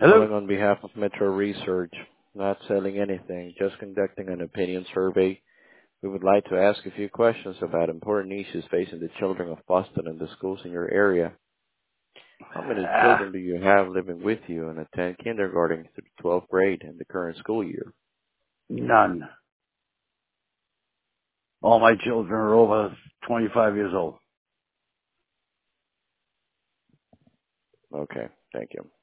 Hello? Calling on behalf of Metro Research, not selling anything, just conducting an opinion survey. We would like to ask a few questions about important issues facing the children of Boston and the schools in your area. How many children do you have living with you and attend kindergarten through 12th grade in the current school year? None. All my children are over 25 years old. Okay, thank you.